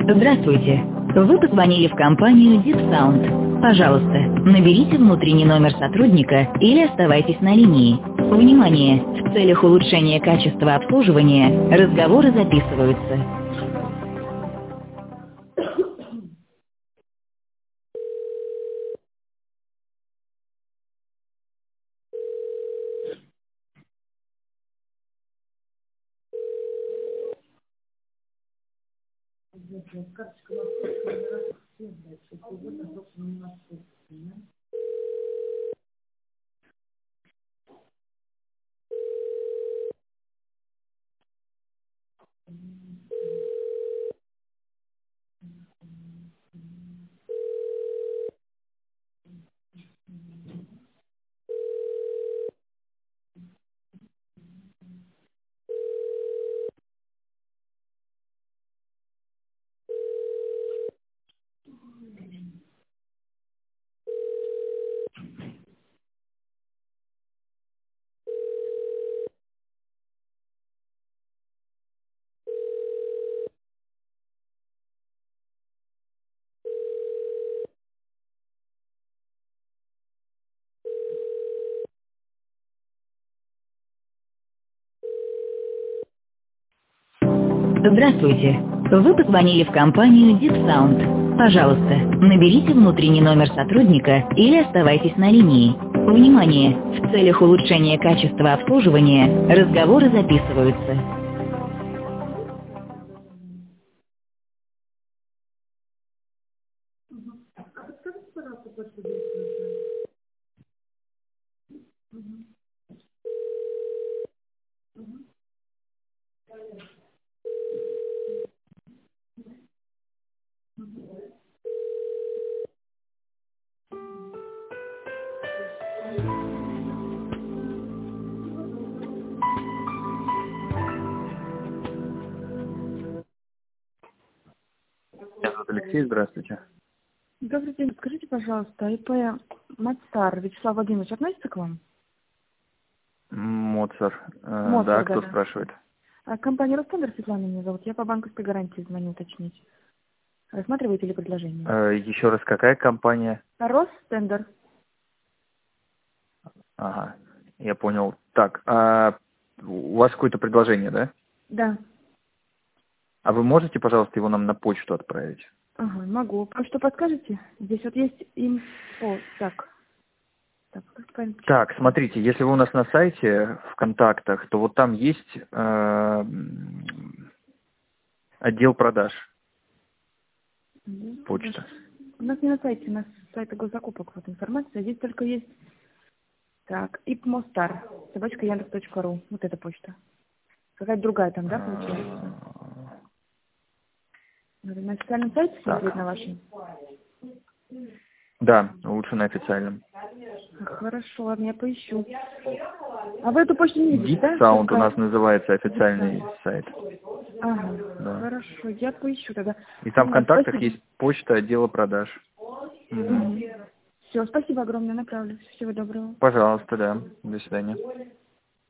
Здравствуйте. Вы позвонили в компанию DeepSound. Пожалуйста, наберите внутренний номер сотрудника или оставайтесь на линии. Внимание! В целях улучшения качества обслуживания разговоры записываются. Здравствуйте. Вы позвонили в компанию DeepSound. Пожалуйста, наберите внутренний номер сотрудника или оставайтесь на линии. Внимание! В целях улучшения качества обслуживания разговоры записываются. Меня зовут Алексей, здравствуйте. Добрый день. Скажите, пожалуйста, ИП Мацар Вячеслав Владимирович относится к вам? Моцар. Моцар, Да, кто да. спрашивает? Компания Ростендер, Светлана меня зовут. Я по банковской гарантии звоню уточнить. Рассматриваете ли предложение? Еще раз, какая компания? Ростендер. Ага, я понял. Так, у вас какое-то предложение, да? Да. А вы можете, пожалуйста, его нам на почту отправить? Ага, могу. А что подскажете? Здесь вот есть инфо. Так, как правильно почитать? Так, смотрите, если вы у нас на сайте, в контактах, то вот там есть отдел продаж, почта. У нас не на сайте, у нас сайт госзакупок вот информация. Здесь только есть так, ipmostar, @yandex.ru. Вот эта почта. Какая-то другая там, да, получается? Надо на официальном сайте смотреть на вашем? Да, лучше на официальном. Хорошо, ладно, я поищу. А вы эту почту не видите, да? DeepSound у Только- нас называется официальный сайт. Ага, Да. хорошо, я поищу тогда. И там в контактах Спасибо. есть почта отдела продаж. Мгм. Все, спасибо огромное, направлю. Всего доброго. Пожалуйста, да. До свидания.